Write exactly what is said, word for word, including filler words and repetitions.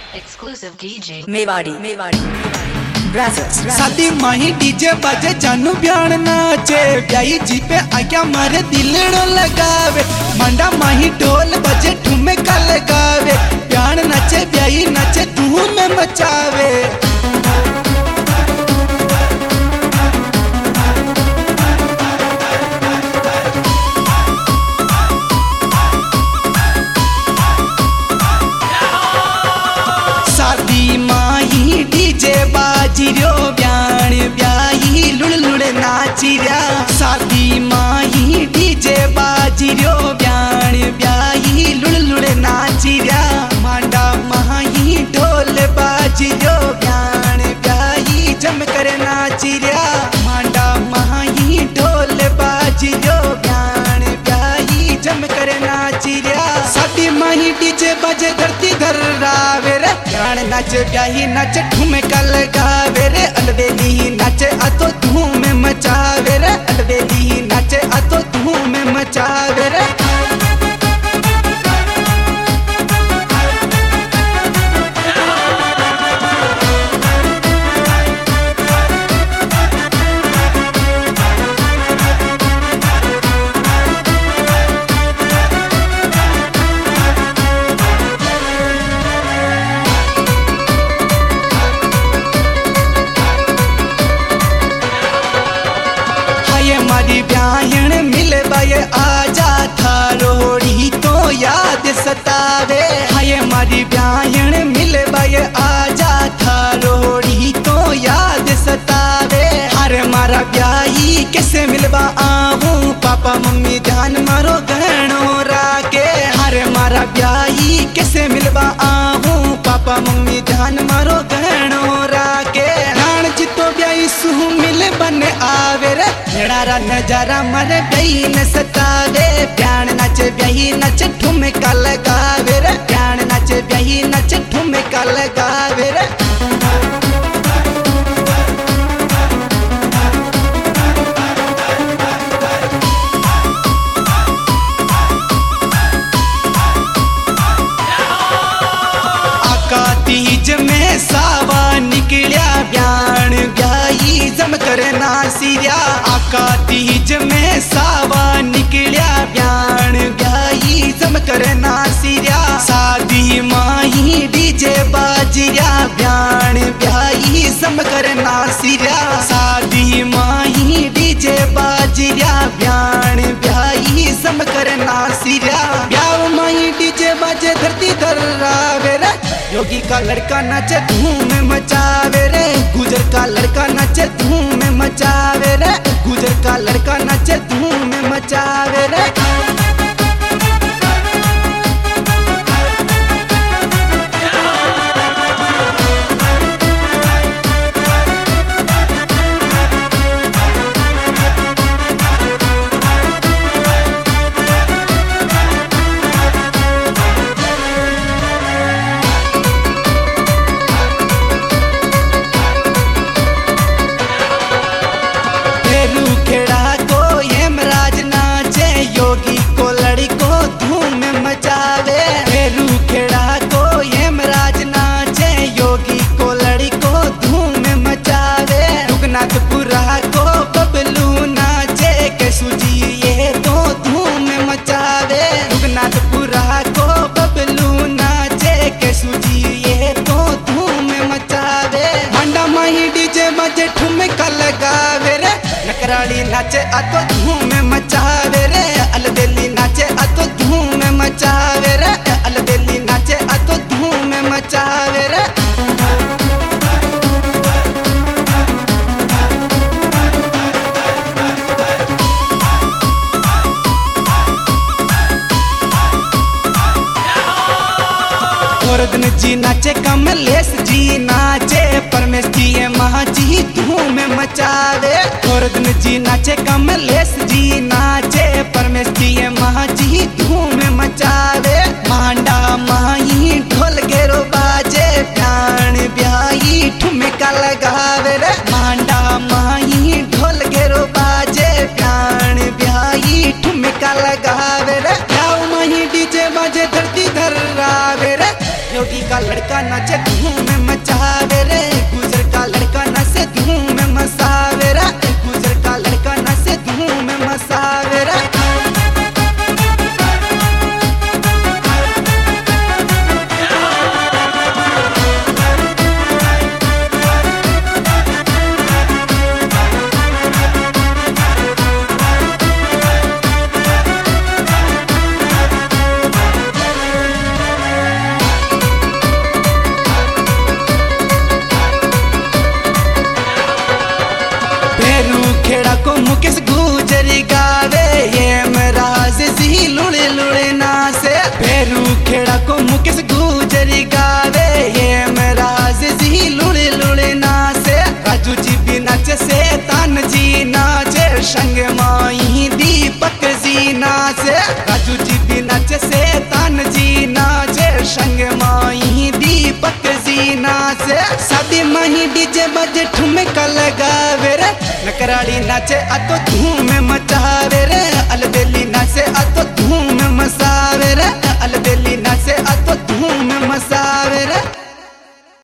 Exclusive D J Mewari Mewari ब्राज़र्स शादी माही DJ बजे जानू ब्याण नाचे ब्याई जी पे आज्ञा मारे दिलड़ो लगावे मंडा माही ढोल बजे ठुमे का लगावे ब्याण नाचे ब्याई नाचे धूम में मचावे। शादी माही डीजे बाजी रो ब्याण ब्याई लुड़ लुड़ नाची रहा। शादी माही डीजे बाजी रो ब्याण ब्याई लुड़ लुड़ नाची रहा। मांडा माही ढोल बाजी रो ब्याण ब्याई जम कर नाची रहा। मांडा माही ढोल बाजी रो ब्याण ब्याई जम कर नाची रहा। शादी माही डीजे बजे धरती धर रावे रे ब्याण नाच ब्याही नाच ठुमका लगावे रे अलबेली नाचे आतो धूम मचावे रे अलबेली नाचे आतो धूम मचावे रे। हमारी ब्याहन मिल बाये आजा था रोड़ी तो याद सतावे। हाय हमारी ब्याहन मिल बाये आजा था रोड़ी तो याद सतावे। हर मारा ब्याही कैसे मिलवा आहूं पापा मम्मी ध्यान मारो गहनों राके। हर मारा ब्याही कैसे मिलवा आहूं पापा मम्मी ध्यान मारो गहनों राके। राण जितो ब्याही सुह मिल बन आवे रे नजारा नजारा मरे ब्याही न सतावे। ब्याण नाच ब्याही नाच ठुमका लगावे रे ब्याण नाच ब्याही नाच ठुमका लगावे रे। आका तीज में सावा निकलिया ब्याण ब्याही जम कर नासिया। आका तीज में सावा निकलिया ब्याण ब्याही जम कर नासिया। शादी माही डीजे बाजिया ब्याण ब्याही जम कर नासिया। शादी माही डीजे बाजिया ब्याण ब्याही जम कर नासिया। ब्याह माही डीजे बाजे धरती धर्रावे रे योगी का लड़का नाचे धूम मचावे रे। गुजर का लड़का नाचे धूम मचावे रे गुजर का लड़का नाचे धूम मचावे रे। खेड़ा को यमराज नाचे योगी को लड़ी को धूम मचावे। फेरू खेड़ा को यमराज नाचे योगी को लड़ी को धूम मचावे। रुगनाथपुरा को बबलू नाचे कैसू जी ये तो धूम मचावे। रुगनाथपुरा को बबलू नाचे कैसू जी ये तो धूम मचावे। मंडा माही डीजे बजे ठुमका लगावे रे नकराली नाचे आतो धूम मचावे रे अलबेली नाचे आतो धूम मचावे रे अलबेली नाचे आतो धूम मचावे रे। औरदन जी नाचे कमलेश जी नाचे परमेश जी महा जी धूम मचावे। औरदन जी नाचे कमलेश जी नाचे परमेश जी महा जी धूम मचावे। मांडा माही ढोल गेरो बाजे ब्याण ब्याही ठुमका लगावे रे। मांडा माही ढोल गेरो बाजे ब्याण ब्याही ठुमका लगावे रे। याव माही डीजे बाजे धरती धर्रावे रे यूपी का लड़का नाचे धूम मचावे रे, गुजर का लड़का नाचे धूम मचावे रे, गुजर का लड़का नाचे धूम मचावे रे। खेड़ा को मुकेश गुजरी गावे, ये मराज जी लुड़े लुड़े नाचे। फेरू खेड़ा को मुकेश गुजरी गावे, ये मराज जी लुड़े लुड़े नाचे। राजू जी भी नाचे, शैतान जी नाचे, संग माई दीपक जी नाचे। राजू जी भी नाचे, शैतान जी नाचे, संग माई दीपक जी नाचे। शादी माही डीजे बजे ठुमका लगावे रे, नकराड़ी नाचे आ तो धूम